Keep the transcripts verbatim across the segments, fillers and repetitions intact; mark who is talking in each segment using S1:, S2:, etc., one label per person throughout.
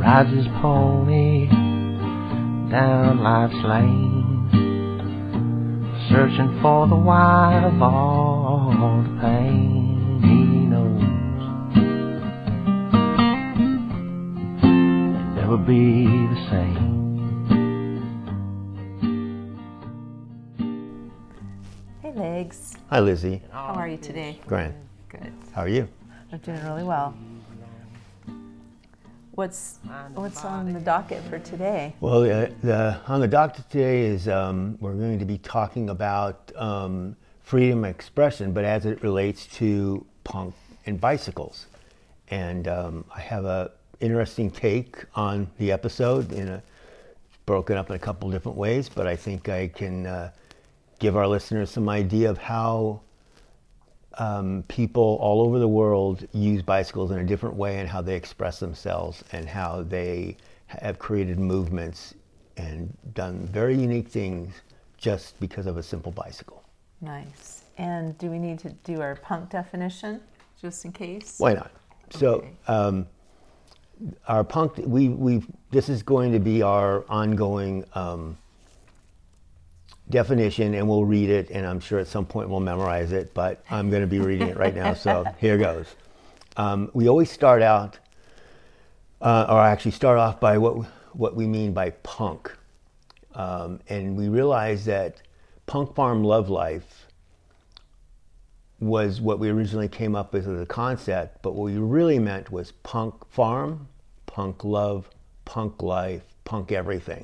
S1: rides his pony down life's lane, searching for the why of all the pain he knows. It'll never be the same.
S2: Hey, Legs.
S3: Hi, Lizzie.
S2: How are you today?
S3: Grand.
S2: Good.
S3: How are you?
S2: I'm doing really well. What's what's on the docket for today?
S3: Well, the, the, on the docket today is um, we're going to be talking about um, freedom of expression, but as it relates to punk and bicycles. And um, I have a interesting take on the episode, in a, broken up in a couple different ways, but I think I can uh, give our listeners some idea of how Um, people all over the world use bicycles in a different way, and how they express themselves, and how they have created movements and done very unique things just because of a simple bicycle.
S2: Nice. And do we need to do our punk definition, just in case?
S3: Why not? So,
S2: Okay.
S3: um, our punk, we we this is going to be our ongoing um, definition, and we'll read it, and I'm sure at some point we'll memorize it, but I'm going to be reading it right now, so here goes. Um, we always start out, uh, or actually start off by what what we mean by punk. Um, and we realize that Punk Farm Love Life was what we originally came up with as a concept, but what we really meant was punk farm, punk love, punk life, punk everything.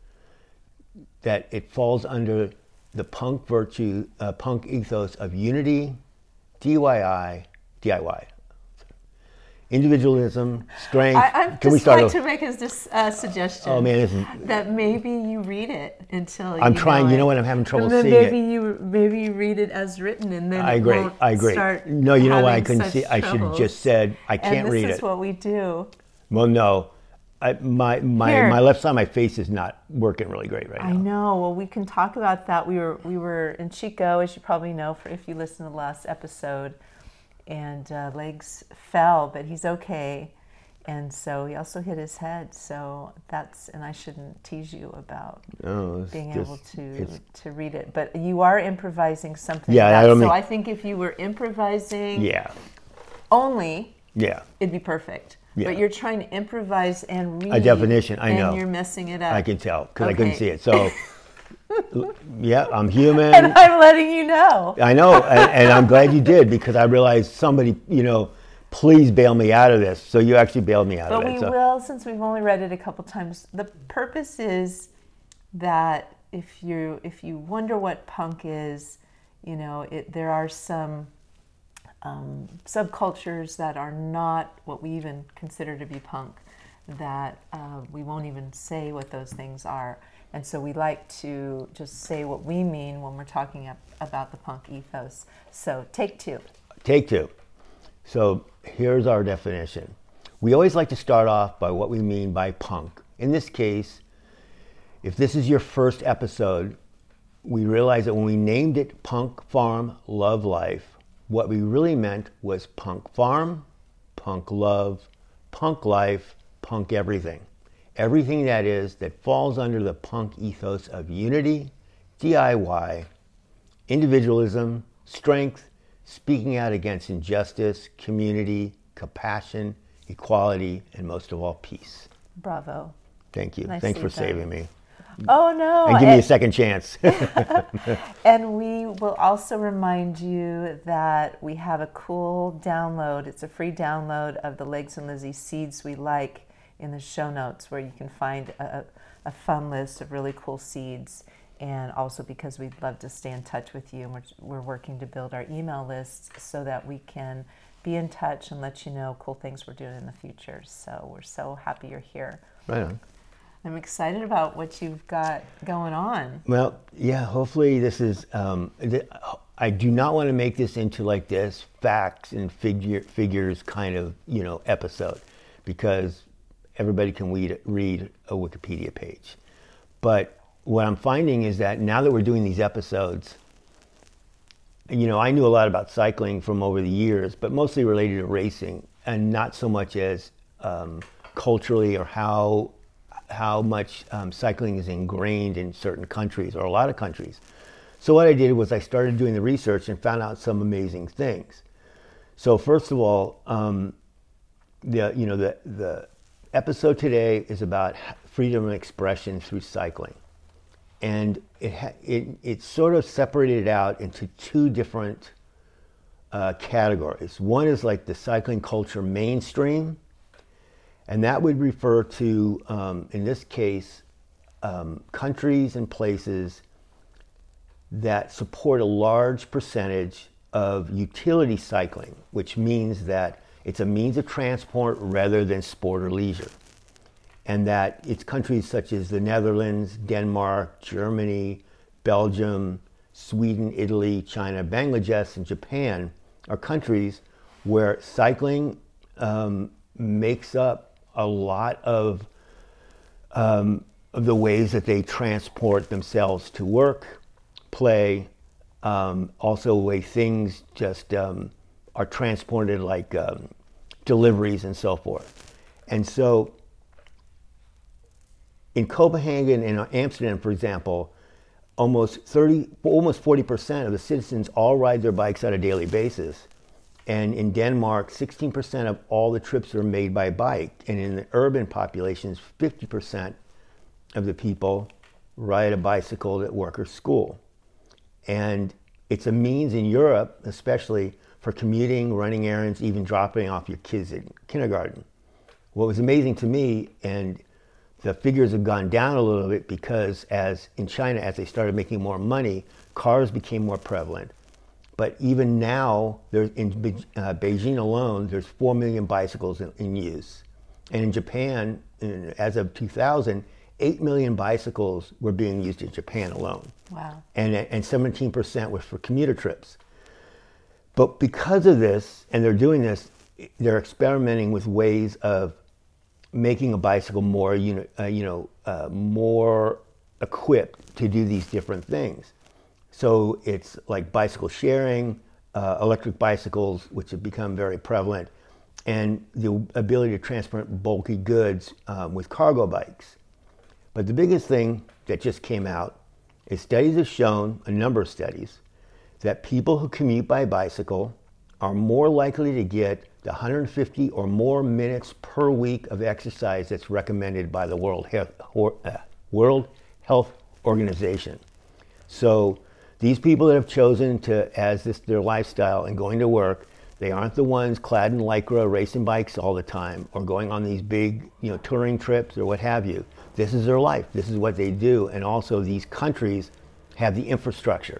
S3: That it falls under the punk virtue, uh, punk ethos of unity, D I Y, D I Y, individualism, strength.
S2: I, I'd
S3: Can we
S2: just
S3: start
S2: like
S3: over?
S2: to make a dis- uh, suggestion.
S3: Oh man, this is,
S2: that maybe you read it until
S3: I'm
S2: you
S3: trying.
S2: know
S3: You know
S2: it.
S3: what? I'm having trouble
S2: And then
S3: seeing
S2: maybe
S3: it.
S2: you maybe you read it as written, and then
S3: I
S2: it
S3: agree.
S2: won't
S3: I agree.
S2: start
S3: No, you know why I
S2: having
S3: couldn't
S2: such
S3: see? I should have
S2: troubles.
S3: just said I can't
S2: and this
S3: read
S2: is
S3: it.
S2: what we do.
S3: Well, no, I, my my
S2: Here.
S3: my left side of my face is not working really great right
S2: I
S3: now.
S2: know. Well, we can talk about that. We were we were in Chico, as you probably know, for if you listened to the last episode, and uh, Legs fell, but he's okay. And so he also hit his head. So that's, and I shouldn't tease you about
S3: Oh, it's
S2: being
S3: just-
S2: able to
S3: it's-
S2: to read it. But you are improvising something.
S3: Yeah, I
S2: about-
S3: don't
S2: so
S3: mean-
S2: I think if you were improvising
S3: Yeah,
S2: only,
S3: yeah.
S2: it'd be perfect.
S3: Yeah.
S2: But you're trying to improvise and read
S3: A definition, I
S2: and
S3: know.
S2: you're messing it up.
S3: I can tell because I couldn't
S2: Okay.
S3: see it. So, yeah, I'm human.
S2: And I'm letting you know.
S3: I know, and, and I'm glad you did, because I realized somebody, you know, please bail me out of this. So you actually bailed me out
S2: But
S3: of it.
S2: we
S3: so.
S2: will, since we've only read it a couple times. The purpose is that if you if you wonder what punk is, you know, it, there are some um, subcultures that are not what we even consider to be punk, that uh, we won't even say what those things are. And so we like to just say what we mean when we're talking ab- about the punk ethos. So take two.
S3: Take two. So here's our definition. We always like to start off by what we mean by punk. In this case, if this is your first episode, we realize that when we named it Punk Farm Love Life, what we really meant was punk farm, punk love, punk life, punk everything. Everything that is that falls under the punk ethos of unity, D I Y, individualism, strength, speaking out against injustice, community, compassion, equality, and most of all, peace.
S2: Bravo.
S3: Thank you.
S2: Nicely
S3: Thanks for
S2: done.
S3: saving me.
S2: Oh, no.
S3: And give me a
S2: and-
S3: second chance.
S2: And we will also remind you that we have a cool download. It's a free download of the Legs and Lizzie Seeds We Like in the show notes, where you can find a, a fun list of really cool seeds. And also because we'd love to stay in touch with you, and we're, we're working to build our email lists so that we can be in touch and let you know cool things we're doing in the future. So we're so happy you're here.
S3: Right on.
S2: I'm excited about what you've got going on.
S3: Well, yeah, hopefully this is, um, th- I do not want to make this into like this facts and figure, figures kind of, you know, episode, because everybody can read, read a Wikipedia page. But what I'm finding is that now that we're doing these episodes, you know, I knew a lot about cycling from over the years, but mostly related to racing, and not so much as um, culturally or how how much um, cycling is ingrained in certain countries or a lot of countries. So what I did was I started doing the research and found out some amazing things. So first of all, um, the you know the the episode today is about freedom of expression through cycling, and it ha- it it's sort of separated out into two different uh, categories. One is like the cycling culture mainstream, and that would refer to, um, in this case, um, countries and places that support a large percentage of utility cycling, which means that it's a means of transport rather than sport or leisure. And that it's countries such as the Netherlands, Denmark, Germany, Belgium, Sweden, Italy, China, Bangladesh, and Japan are countries where cycling um, makes up a lot of, um, of the ways that they transport themselves to work, play, um, also way things just um, are transported, like um, deliveries and so forth. And so in Copenhagen and Amsterdam, for example, almost thirty, almost forty percent of the citizens all ride their bikes on a daily basis. And in Denmark, sixteen percent of all the trips are made by bike. And in the urban populations, fifty percent of the people ride a bicycle at work or school. And it's a means in Europe, especially, for commuting, running errands, even dropping off your kids in kindergarten. What was amazing to me, and the figures have gone down a little bit because as in China, as they started making more money, cars became more prevalent. But even now, there's, in uh, Beijing alone, there's four million bicycles in, in use. And in Japan, in, as of two thousand, eight million bicycles were being used in Japan alone.
S2: Wow.
S3: And, and seventeen percent was for commuter trips. But because of this, and they're doing this, they're experimenting with ways of making a bicycle more, you know, uh, you know uh, more equipped to do these different things. So it's like bicycle sharing, uh, electric bicycles, which have become very prevalent, and the ability to transport bulky goods um, with cargo bikes. But the biggest thing that just came out is studies have shown, a number of studies, that people who commute by bicycle are more likely to get the one hundred fifty or more minutes per week of exercise that's recommended by the World Health, uh, World Health Organization. So these people that have chosen to, as this their lifestyle and going to work, they aren't the ones clad in Lycra racing bikes all the time or going on these big, you know, touring trips or what have you. This is their life. This is what they do. And also these countries have the infrastructure.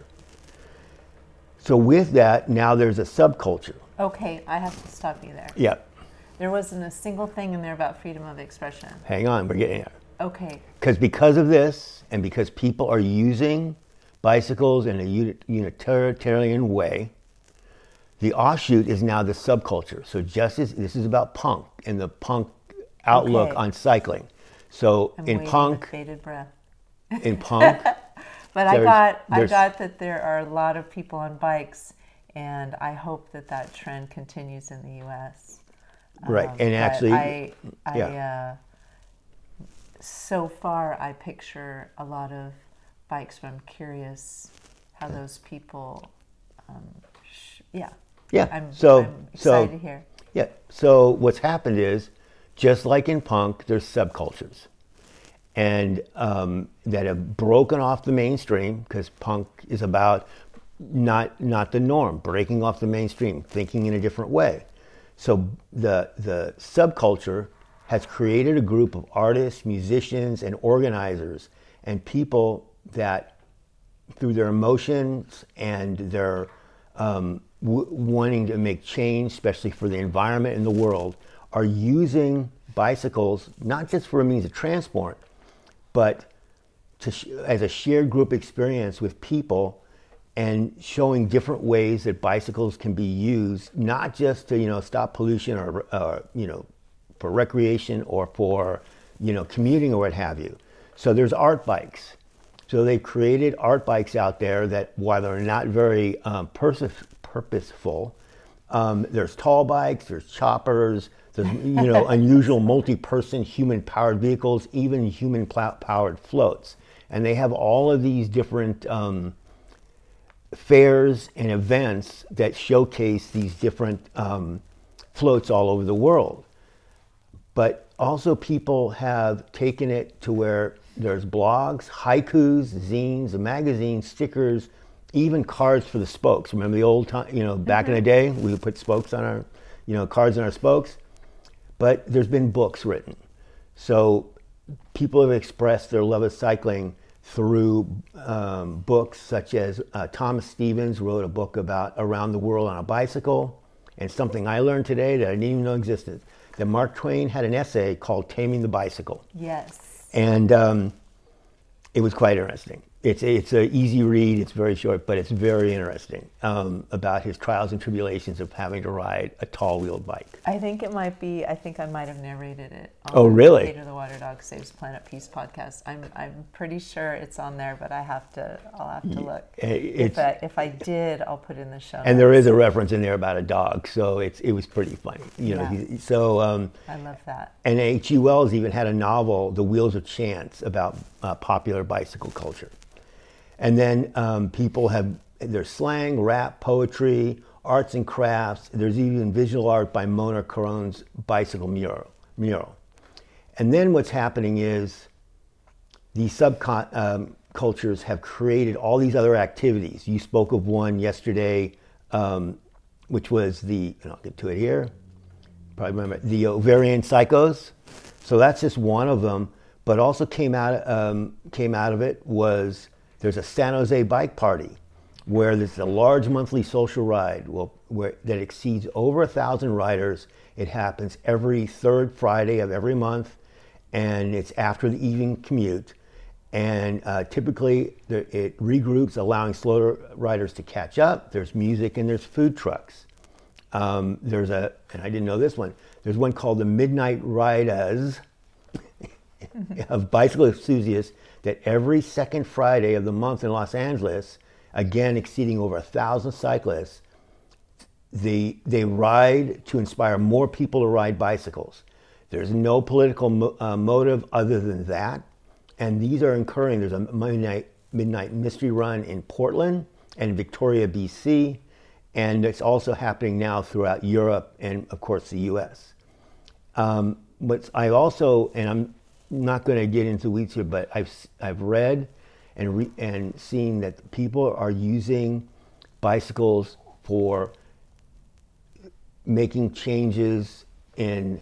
S3: So with that, now there's a subculture.
S2: Okay, I have to stop you there.
S3: Yeah.
S2: There wasn't a single thing in there about freedom of expression.
S3: Hang on, we're getting there.
S2: Okay.
S3: Because because of this, and because people are using bicycles in a unit, utilitarian way, the offshoot is now the subculture. So just as this is about punk and the punk outlook
S2: Okay.
S3: on cycling. So
S2: I'm
S3: in
S2: waiting
S3: punk,
S2: with bated breath.
S3: in punk,
S2: But I
S3: There's-
S2: got I
S3: there's-
S2: got that there are a lot of people on bikes, and I hope that that trend continues in the U S.
S3: right?
S2: Um,
S3: And
S2: but
S3: actually,
S2: I, I
S3: yeah.
S2: uh, so far I picture a lot of bikes, but I'm curious how those people, um, sh- yeah,
S3: yeah.
S2: I'm,
S3: so
S2: I'm excited
S3: so
S2: to hear.
S3: yeah. So what's happened is, just like in punk, there's subcultures, and um, that have broken off the mainstream, because punk is about not not the norm, breaking off the mainstream, thinking in a different way. So the the subculture has created a group of artists, musicians, and organizers, and people that, through their emotions and their um, w- wanting to make change, especially for the environment and the world, are using bicycles not just for a means of transport, but to sh- as a shared group experience with people, and showing different ways that bicycles can be used, not just to, you know, stop pollution or, uh, you know, for recreation or for, you know, commuting or what have you. So there's art bikes. So they've created art bikes out there that, while they're not very um, pers- purposeful, Um, there's tall bikes, there's choppers, there's you know unusual multi-person human-powered vehicles, even human-powered floats, and they have all of these different um, fairs and events that showcase these different um, floats all over the world. But also people have taken it to where there's blogs, haikus, zines, magazines, stickers, even cards for the spokes. Remember the old time, you know, back mm-hmm. in the day, we would put spokes on our, you know, cards on our spokes. But there's been books written. So people have expressed their love of cycling through um, books such as uh, Thomas Stevens wrote a book about Around the World on a Bicycle, and something I learned today that I didn't even know existed, that Mark Twain had an essay called Taming the Bicycle.
S2: Yes.
S3: And um, it was quite interesting. It's it's an easy read, it's very short, but it's very interesting um, about his trials and tribulations of having to ride a tall-wheeled bike.
S2: I think it might be, I think I might have narrated it on
S3: oh, really?
S2: the Peter the Water Dog Saves Planet Peace podcast. I'm I'm pretty sure it's on there, but I have to, I'll have to look.
S3: It's,
S2: if, I, if I did, I'll put it in the show notes.
S3: And there is a reference in there about a dog, so it's it was pretty funny. You know,
S2: yeah.
S3: he, so um,
S2: I love that.
S3: And H G Wells even had a novel, The Wheels of Chance, about uh, popular bicycle culture. And then um, people have, there's slang, rap, poetry, arts and crafts. There's even visual art by Mona Caron's bicycle mural. mural. And then what's happening is these subcultures um, have created all these other activities. You spoke of one yesterday, um, which was the, and I'll get to it here, probably remember, the ovarian psychos. So that's just one of them. But also came out, um, came out of it was, there's a San Jose bike party where there's a large monthly social ride well, where, that exceeds over a thousand riders. It happens every third Friday of every month, and it's after the evening commute. And uh, typically it regroups, allowing slower riders to catch up. There's music and there's food trucks. Um, there's a, and I didn't know this one, there's one called the Midnight Riders of bicycle enthusiasts that every second Friday of the month in Los Angeles, again exceeding over a thousand cyclists, they, they ride to inspire more people to ride bicycles. There's no political mo- uh, motive other than that. And these are occurring. There's a midnight, midnight mystery run in Portland and Victoria, B C, and it's also happening now throughout Europe and, of course, the U S. Um, but I also, and I'm not going to get into weeds here, but I've I've read and re, and seen that people are using bicycles for making changes in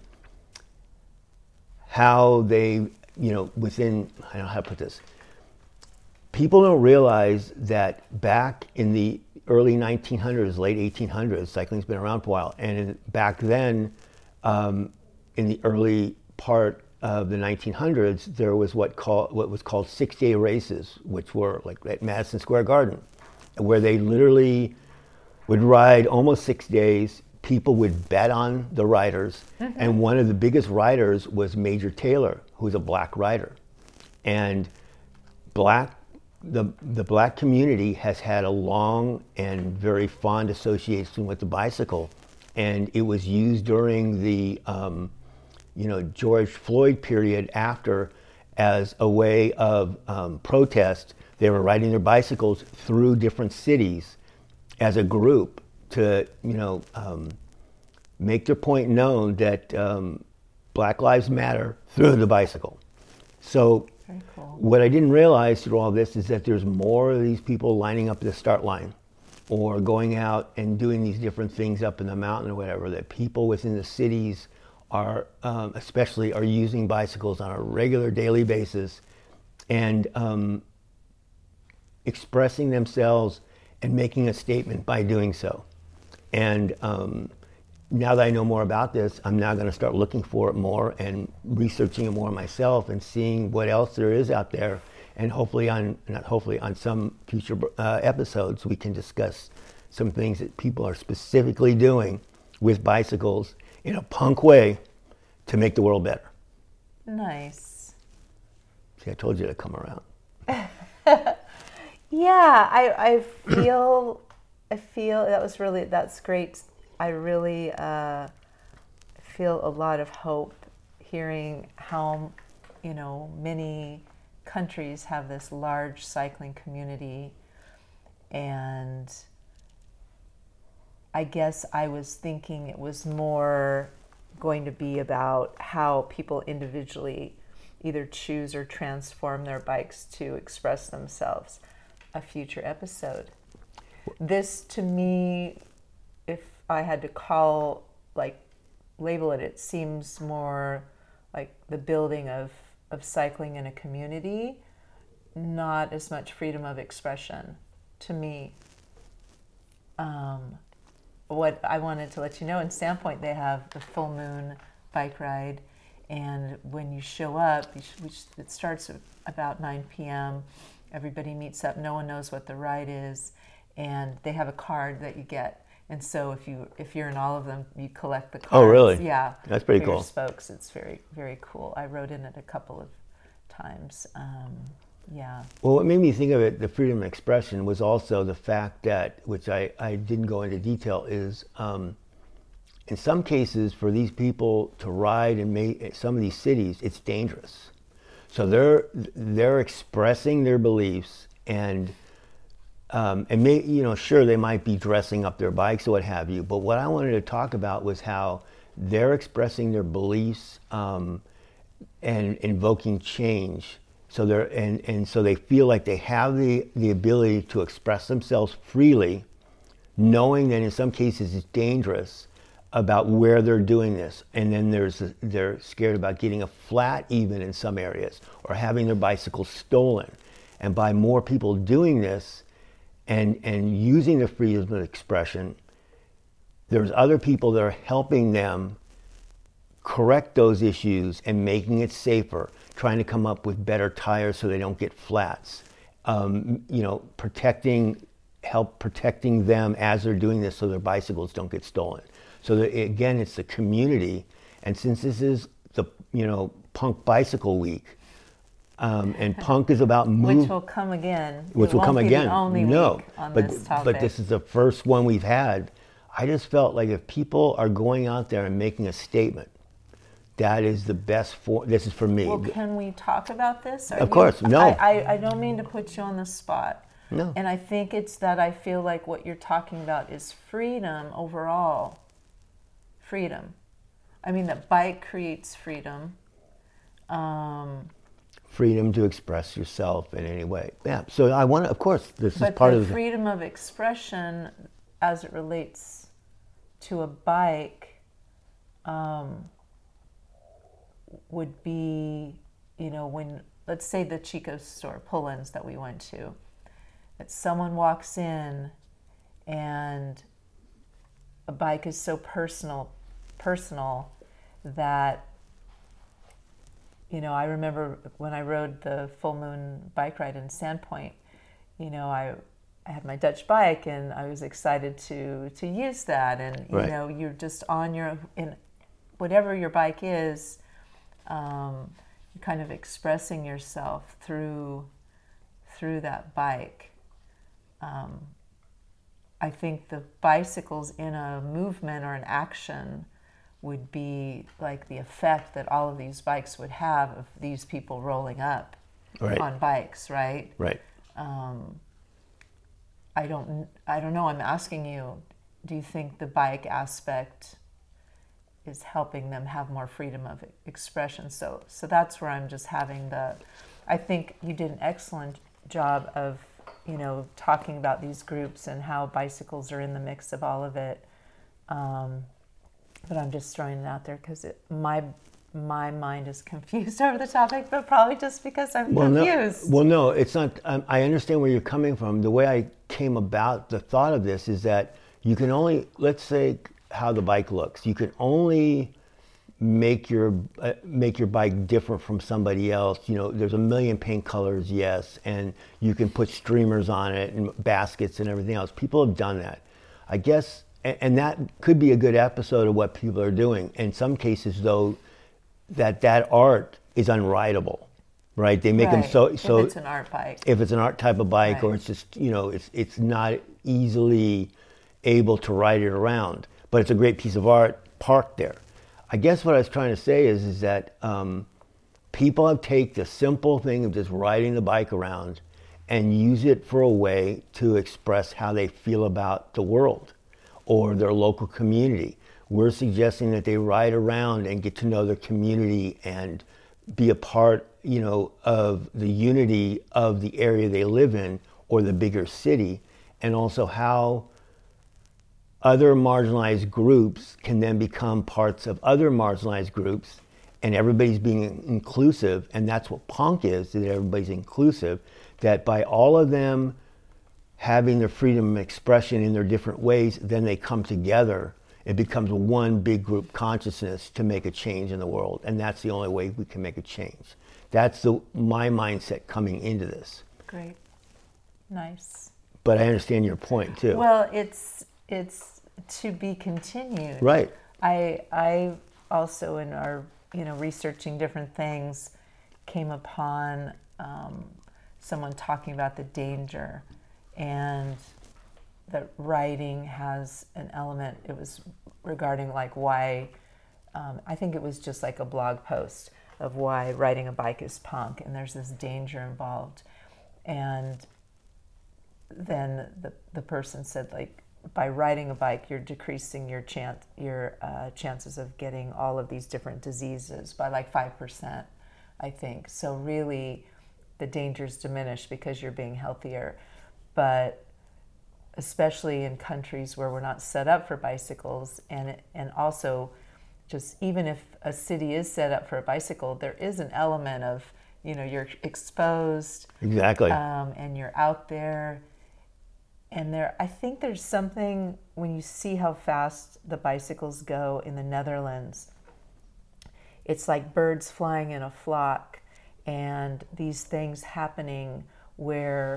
S3: how they, you know, within, I don't know how to put this. People don't realize that back in the early nineteen hundreds, late eighteen hundreds, cycling's been around for a while, and in, back then, um, in the early part of the nineteen hundreds, there was what called what was called six-day races, which were like at Madison Square Garden, where they literally would ride almost six days. People would bet on the riders, mm-hmm. and one of the biggest riders was Major Taylor, who was a black rider, and black the the black community has had a long and very fond association with the bicycle, and it was used during the um, you know, George Floyd period after as a way of um, protest. They were riding their bicycles through different cities as a group to, you know, um, make their point known that um, Black Lives Matter through the bicycle. So
S2: Very cool.
S3: What I didn't realize through all this is that there's more of these people lining up at the start line or going out and doing these different things up in the mountain or whatever, that people within the cities are um, especially are using bicycles on a regular daily basis and um, expressing themselves and making a statement by doing so. And um, now that I know more about this, I'm now going to start looking for it more and researching it more myself and seeing what else there is out there. And hopefully on, not hopefully, on some future uh, episodes, we can discuss some things that people are specifically doing with bicycles in a punk way to make the world better.
S2: Nice.
S3: See, I told you to come around.
S2: Yeah, I, I feel, I feel that was really, that's great I really uh, feel a lot of hope hearing how, you know, many countries have this large cycling community. And I guess I was thinking it was more going to be about how people individually either choose or transform their bikes to express themselves. A future episode. This, to me, if I had to call, like, label it, it seems more like the building of, of cycling in a community, not as much freedom of expression, to me. Um, what I wanted to let you know, in Sandpoint, they have the full moon bike ride, and when you show up, you should, which it starts at about nine p.m., everybody meets up, no one knows what the ride is, and they have a card that you get. And so if you if you're in all of them, you collect the cards.
S3: Oh, really?
S2: Yeah.
S3: That's pretty
S2: for
S3: cool.
S2: Your spokes. It's very, very cool. I rode in it a couple of times. Um, yeah.
S3: Well, what made me think of it, the freedom of expression, was also the fact that, which I, I didn't go into detail, is um, in some cases for these people to ride in ma- some of these cities, it's dangerous. So they're they're expressing their beliefs, and um, and may, you know, sure, they might be dressing up their bikes or what have you. But what I wanted to talk about was how they're expressing their beliefs um, and invoking change. So they're and, and so they feel like they have the, the ability to express themselves freely, knowing that in some cases it's dangerous about where they're doing this. And then there's a, they're scared about getting a flat even in some areas, or having their bicycle stolen. And by more people doing this and and using the freedom of expression, there's other people that are helping them correct those issues and making it safer, trying to come up with better tires so they don't get flats, um, you know, protecting, help protecting them as they're doing this so their bicycles don't get stolen. So that, again, it's the community, and since this is the, you know, Punk Bicycle Week, um, and punk is about move,
S2: which will come again.
S3: which
S2: It
S3: will come
S2: won't be
S3: again.
S2: The only
S3: no,
S2: week on
S3: but
S2: this topic.
S3: but this is the first one we've had. I just felt like if people are going out there and making a statement, that is the best for. This is for me.
S2: Well, can we talk about this? Are
S3: Of
S2: you-
S3: course, no.
S2: I, I, I don't mean to put you on the spot.
S3: No.
S2: And I think it's that I feel like what you're talking about is freedom overall. Freedom. I mean, the bike creates freedom. Um,
S3: Freedom to express yourself in any way. Yeah. So I want to, of course, this is
S2: but
S3: part
S2: the
S3: of the
S2: freedom of expression as it relates to a bike um, would be, you know, when, let's say the Chico's store, Pull-ins that we went to, that someone walks in and a bike is so personal, personal that, you know, I remember when I rode the full moon bike ride in Sandpoint, you know, I, I had my Dutch bike and I was excited to to use that. And, you
S3: Right.
S2: know, you're just on your, in whatever your bike is, um, you're kind of expressing yourself through through that bike. Um, I think the bicycles in a movement or an action would be like the effect that all of these bikes would have of these people rolling up
S3: Right.
S2: on bikes, right?
S3: right.
S2: Um, I don't, I don't know. I'm asking you, do you think the bike aspect is helping them have more freedom of expression? So, so that's where I'm just having the. I think you did an excellent job of, you know, talking about these groups and how bicycles are in the mix of all of it. Um, but I'm just throwing it out there because my my mind is confused over the topic, but probably just because I'm
S3: Well,
S2: confused.
S3: no, well, no, it's not. Um, I understand where you're coming from. The way I came about the thought of this is that you can only, let's say, how the bike looks. You can only make your uh, make your bike different from somebody else. You know, there's a million paint colors, yes, and you can put streamers on it and baskets and everything else. People have done that, I guess, and, and that could be a good episode of what people are doing. In some cases, though, that that art is unrideable, right? They make them
S2: Right.
S3: so so.
S2: if it's an art bike.
S3: if it's an art type of bike, or
S2: Right.
S3: it's just, you know, it's it's not easily able to ride it around. but it's a great piece of art parked there. I guess what I was trying to say is, is that um, people have taken the simple thing of just riding the bike around and use it for a way to express how they feel about the world or their local community. We're suggesting that they ride around and get to know their community and be a part, you know, of the unity of the area they live in or the bigger city, and also how other marginalized groups can then become parts of other marginalized groups, and everybody's being inclusive. And that's what punk is, that everybody's inclusive, that by all of them having their freedom of expression in their different ways, then they come together. It becomes one big group consciousness to make a change in the world. And that's the only way we can make a change. That's the my mindset coming into this.
S2: Great. Nice.
S3: But I understand your point too.
S2: Well, it's it's to be continued.
S3: Right.
S2: I I also, in our, you know, researching different things, came upon um, someone talking about the danger, and that writing has an element. It was regarding like why, um, I think it was just like a blog post of why riding a bike is punk, and there's this danger involved. And then the the person said, like, by riding a bike, you're decreasing your chance your uh, chances of getting all of these different diseases by like five percent, I think. So really, the dangers diminish because you're being healthier. But especially in countries where we're not set up for bicycles, and and also just even if a city is set up for a bicycle, there is an element of, you know, you're exposed.
S3: Exactly.
S2: Um, and you're out there. And there, I think there's something, when you see how fast the bicycles go in the Netherlands, it's like birds flying in a flock, and these things happening where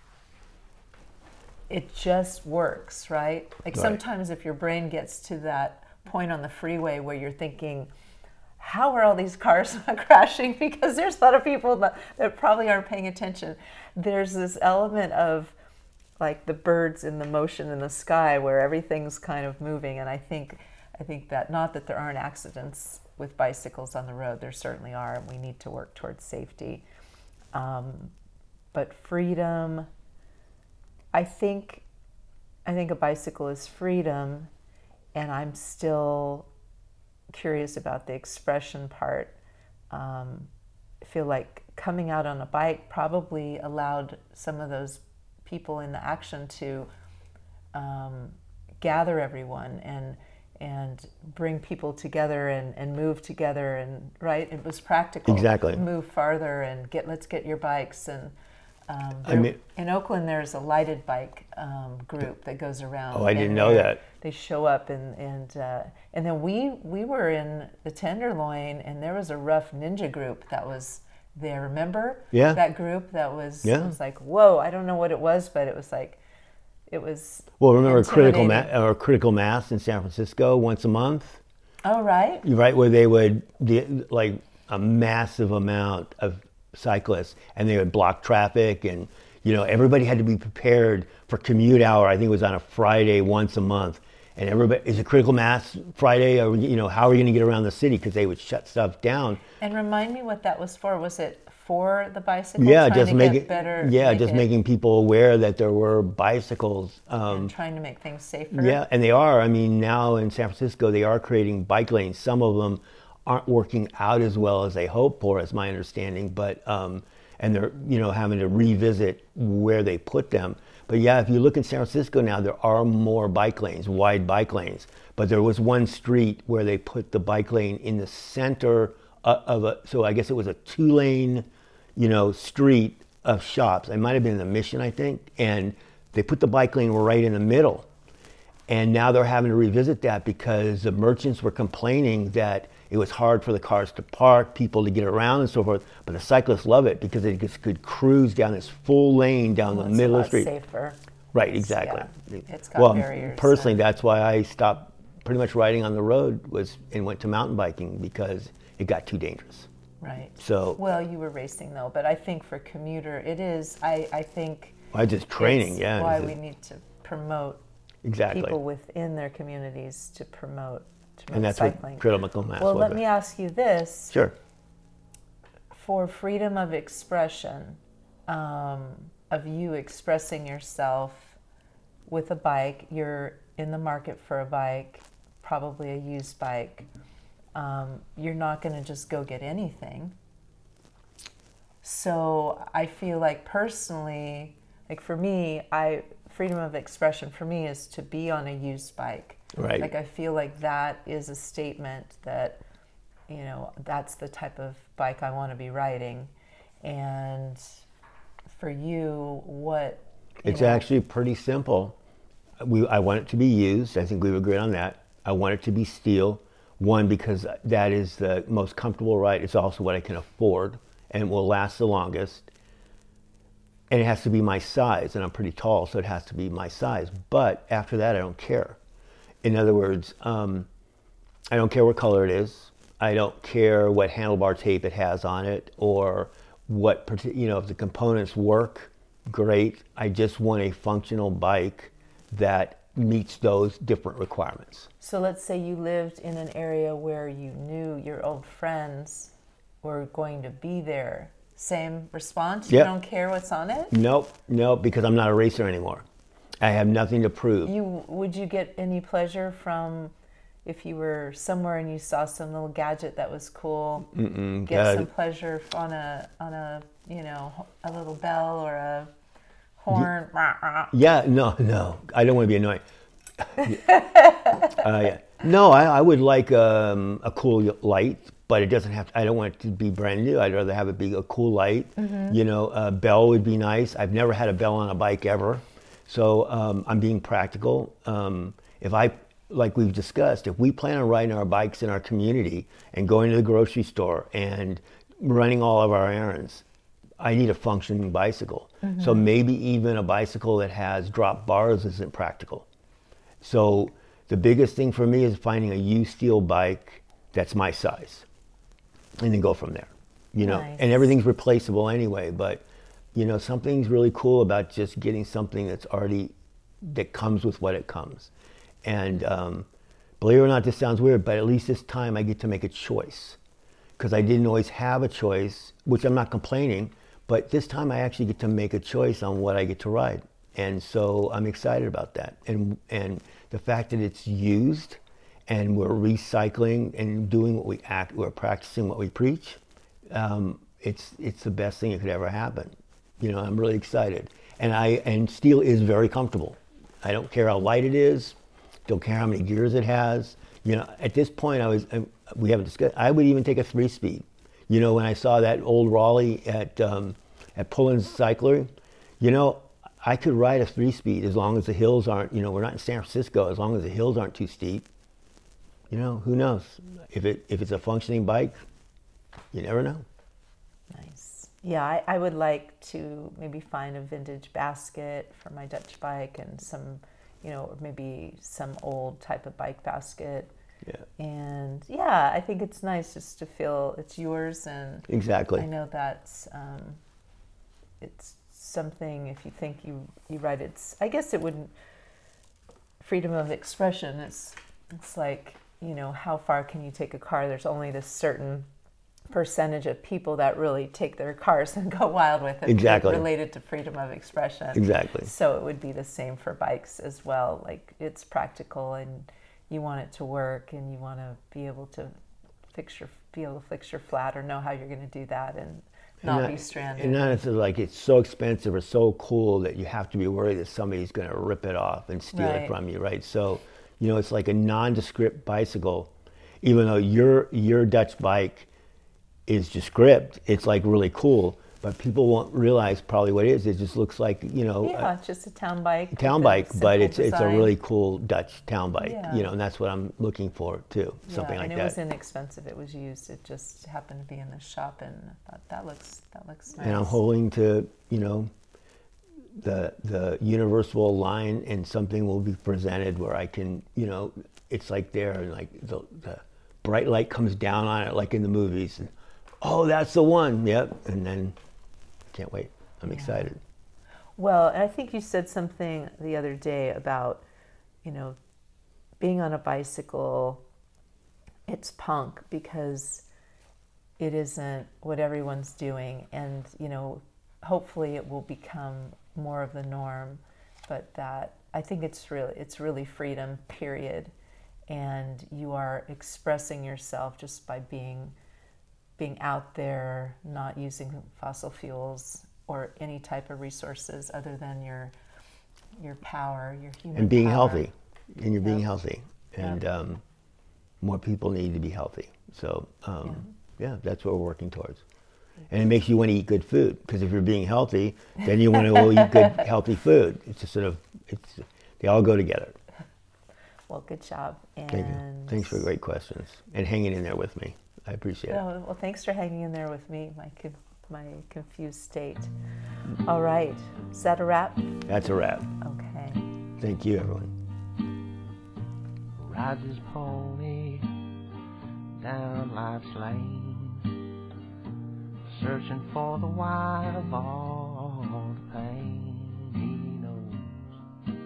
S2: it just works, right? Like,
S3: right.
S2: Sometimes if your brain gets to that point on the freeway where you're thinking, how are all these cars not crashing? Because there's a lot of people that, that probably aren't paying attention. There's this element of like the birds in the motion in the sky where everything's kind of moving. And I think I think that, not that there aren't accidents with bicycles on the road, there certainly are, and we need to work towards safety. Um, but freedom, I think I think a bicycle is freedom, and I'm still curious about the expression part. Um, I feel like coming out on a bike probably allowed some of those people in the action to um, gather everyone and and bring people together and, and move together, and right, it was practical.
S3: Exactly.
S2: Move farther and get let's get your bikes. And um,
S3: I mean,
S2: in Oakland there's a lighted bike um, group that goes around.
S3: Oh, I didn't know that.
S2: They show up and and uh, and then we we were in the Tenderloin, and there was a rough ninja group that was there. Remember?
S3: Yeah.
S2: That group that was,
S3: yeah.
S2: it was like, whoa, I don't know what it was, but it was like, it was
S3: Well, remember critical ma-
S2: intimidating.
S3: or critical mass in San Francisco once a month?
S2: Oh, right.
S3: Right, where they would, the, like a massive amount of cyclists, and they would block traffic, and, you know, everybody had to be prepared for commute hour. I think it was on a Friday once a month. And everybody, is it critical mass Friday? Or, you know, how are you going to get around the city? Because they would shut stuff down.
S2: And remind me what that was for. Was it for the bicycle?
S3: Yeah,
S2: trying
S3: just
S2: to
S3: making
S2: get better.
S3: yeah,
S2: make
S3: just
S2: it,
S3: making people aware that there were bicycles. Um,
S2: and trying to make things safer.
S3: yeah, and they are. I mean, now in San Francisco, they are creating bike lanes. Some of them aren't working out as well as they hope for, is my understanding. But um, and they're, you know, having to revisit where they put them. But yeah, if you look in San Francisco now, there are more bike lanes, wide bike lanes. But there was one street where they put the bike lane in the center of a, so I guess it was a two-lane, you know, street of shops. It might have been in the Mission, I think. And they put the bike lane right in the middle. And now they're having to revisit that because the merchants were complaining that it was hard for the cars to park, people to get around and so forth. But the cyclists love it because they just could cruise down this full lane down
S2: Well,
S3: the
S2: it's
S3: middle
S2: a
S3: of the
S2: lot
S3: street.
S2: safer.
S3: Right,
S2: It's-
S3: exactly.
S2: yeah, it's got
S3: well,
S2: barriers,
S3: personally,
S2: so-
S3: that's why I stopped pretty much riding on the road was and went to mountain biking because it got too dangerous.
S2: Right.
S3: So
S2: Well, you were racing though, but I think for commuter, it is. I I think
S3: I just training,
S2: it's
S3: yeah.
S2: why
S3: it's
S2: we
S3: just-
S2: need to promote
S3: exactly.
S2: people within their communities to promote, to promote
S3: And that's
S2: cycling.
S3: what critical mass
S2: Well,
S3: was.
S2: let me ask you this.
S3: Sure.
S2: For freedom of expression, um, of you expressing yourself with a bike, you're in the market for a bike, probably a used bike. Um, you're not going to just go get anything. So I feel like personally, like for me, I freedom of expression for me is to be on a used bike.
S3: Right.
S2: Like I feel like that is a statement that, you know, that's the type of bike I want to be riding. And for you, what? You
S3: It's
S2: know,
S3: actually pretty simple. We, I want it to be used. I think we agreed on that. I want it to be steel. One, because that is the most comfortable ride. It's also what I can afford and will last the longest. And it has to be my size, and I'm pretty tall, so it has to be my size. But after that, I don't care. In other words, um, I don't care what color it is. I don't care what handlebar tape it has on it, or what, parti- you know, if the components work, great. I just want a functional bike that meets those different requirements.
S2: So let's say you lived in an area where you knew your old friends were going to be there. Same response? You
S3: Yep.
S2: don't care what's on it?
S3: Nope, nope, because I'm not a racer anymore. I have nothing to prove.
S2: You would you get any pleasure from if you were somewhere and you saw some little gadget that was cool?
S3: Mm-mm,
S2: Get
S3: uh,
S2: some pleasure on a on a you know a little bell or a horn. Rah, rah.
S3: Yeah, no, no. I don't want to be annoying. uh, yeah. No, I, I would like um, a cool light, but it doesn't have to, I don't want it to be brand new. I'd rather have it be a cool light. Mm-hmm. You know, a bell would be nice. I've never had a bell on a bike ever. So um, I'm being practical. Um, if I, like we've discussed, if we plan on riding our bikes in our community and going to the grocery store and running all of our errands, I need a functioning bicycle. Mm-hmm. So maybe even a bicycle that has drop bars isn't practical. So the biggest thing for me is finding a U-steel bike that's my size, and then go from there. You know,
S2: Nice.
S3: and everything's replaceable anyway. But you know, something's really cool about just getting something that's already that comes with what it comes. And um, believe it or not, this sounds weird, but at least this time I get to make a choice, because I didn't always have a choice, which I'm not complaining. But this time I actually get to make a choice on what I get to ride. And so I'm excited about that. And and the fact that it's used and we're recycling and doing what we act, we're practicing what we preach, um, it's it's the best thing that could ever happen. You know, I'm really excited. And I and steel is very comfortable. I don't care how light it is, don't care how many gears it has. You know, at this point I was, we haven't discussed, I would even take a three speed. You know, when I saw that old Raleigh at um, at Pullen's Cycler, you know, I could ride a three-speed as long as the hills aren't, you know, we're not in San Francisco, as long as the hills aren't too steep. You know, who knows? If it if it's a functioning bike, you never know.
S2: Nice. Yeah, I, I would like to maybe find a vintage basket for my Dutch bike and some, you know, maybe some old type of bike basket.
S3: Yeah.
S2: And yeah, I think it's nice just to feel it's yours, and
S3: Exactly.
S2: I know that's um, it's something. If you think you you write, it's I guess it wouldn't freedom of expression. It's it's like, you know, how far can you take a car? There's only this certain percentage of people that really take their cars and go wild with it.
S3: Exactly.
S2: Related to freedom of expression.
S3: Exactly.
S2: So it would be the same for bikes as well. Like, it's practical and you want it to work, and you want to be able to fix your be able to fix your flat or know how you're going to do that and not,
S3: not
S2: be stranded.
S3: And not necessarily like it's so expensive or so cool that you have to be worried that somebody's going to rip it off and steal
S2: Right.
S3: it from you, right? So, you know, it's like a nondescript bicycle, even though your your Dutch bike is descript. It's like really cool, but people won't realize probably what it is. It just looks like, you know,
S2: yeah,
S3: a
S2: it's just a town bike.
S3: town
S2: with a
S3: bike, but
S2: simple
S3: it's it's a
S2: design.
S3: really cool Dutch town bike,
S2: Yeah.
S3: you know, and that's what I'm looking for too,
S2: Yeah,
S3: something like
S2: and it
S3: that.
S2: was inexpensive. It was used. It just happened to be in the shop, and I thought that looks that looks nice.
S3: And I'm holding to, you know, the the universal line, and something will be presented where I can, you know, it's like there, and like the, the bright light comes down on it like in the movies, and oh, that's the one, yep, and then can't wait. I'm
S2: Yeah.
S3: excited.
S2: Well, and I think you said something the other day about you know, being on a bicycle, it's punk because it isn't what everyone's doing. And, you know, hopefully it will become more of the norm. But that, I think it's really, it's really freedom, period. And you are expressing yourself just by being being out there, not using fossil fuels or any type of resources other than your your power, your human
S3: and being
S2: power.
S3: healthy, and you're being
S2: Yep.
S3: healthy, and
S2: Yep.
S3: um, more people need to be healthy. So um, yeah. that's what we're working towards. And it makes you want to eat good food, because if you're being healthy, then you want to go eat good, healthy food. It's just sort of, it's they all go together.
S2: Well, good job. And
S3: Thank you. Thanks for great questions and hanging in there with me. I appreciate it.
S2: Oh, well, thanks for hanging in there with me, my con- my confused state. All right, is that a wrap?
S3: That's a wrap.
S2: Okay.
S3: Thank you, everyone.
S1: Rides his pony down life's lane, searching for the why of all the pain he knows.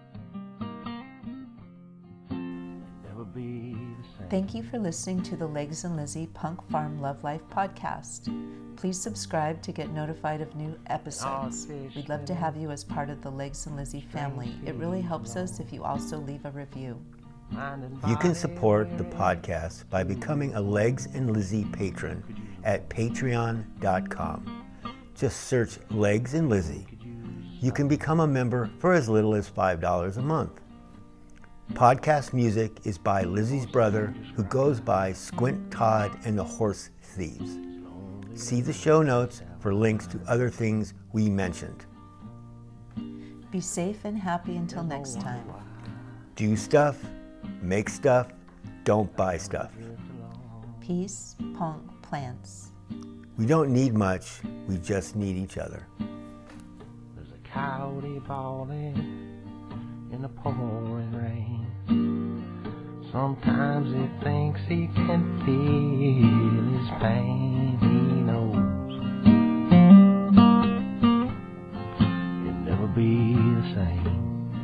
S1: It'll never be the same.
S2: Thank you for listening to the Legs and Lizzie Punk Farm Love Life podcast. Please subscribe to get notified of new episodes. We'd love to have you as part of the Legs and Lizzie family. It really helps us if you also leave a review.
S3: You can support the podcast by becoming a Legs and Lizzie patron at patreon dot com. Just search Legs and Lizzie. You can become a member for as little as five dollars a month. Podcast music is by Lizzie's brother, who goes by Squint Todd and the Horse Thieves. See the show notes for links to other things we mentioned.
S2: Be safe and happy until next time.
S3: Do stuff, make stuff, don't buy stuff.
S2: Peace, punk, plants.
S3: We don't need much, we just need each other.
S1: There's a coyote bawling in the pouring rain. Sometimes he thinks he can feel his pain. He knows it'll never be the same.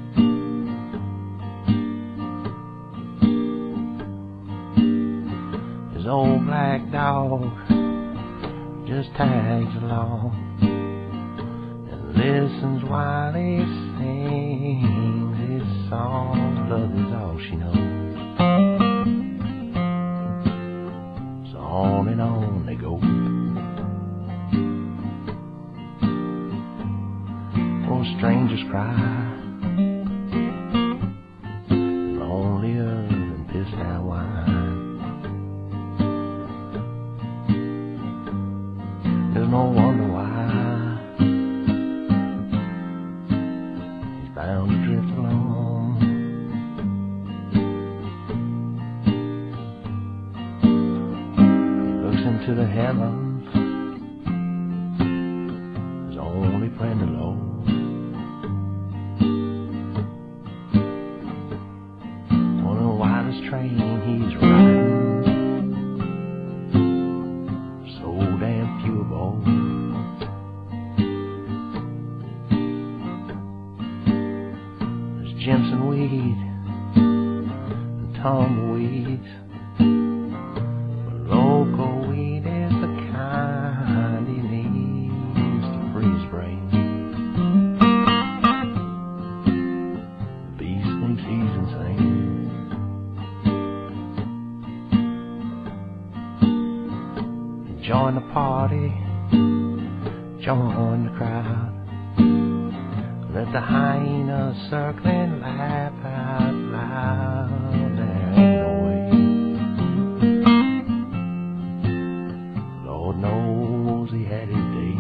S1: His old black dog just tags along and listens while he sings his song. Love is all she knows. So on and on they go. Oh, strangers cry, lonelier than pissed out wine. There's no wonder why he's bound to drift along. He looks into the heavens, his only friend alone. On the widest train he's riding, so damn few of all. There's Jimson weed and tumbleweeds, but local weed is the kind he needs to free his brain. The beast thinks he's insane. Join the party, join the crowd. Let the hyenas circling laugh out loud. There ain't no way. Lord knows he had his day.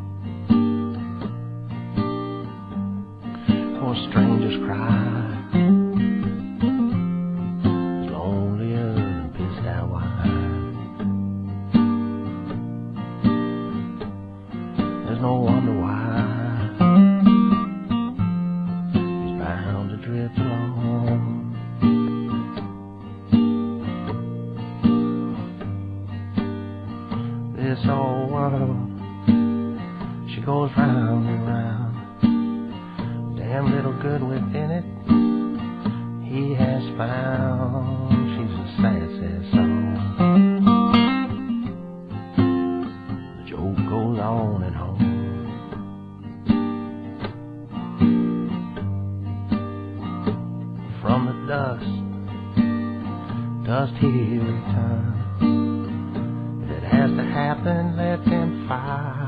S1: For strangers cry, lonelier than pissed out wine. There's no wonder why he's bound to drift eastbound. She's a sad, sad song. The joke goes on at home. From the dust, dust here return. If it has to happen, let them fight.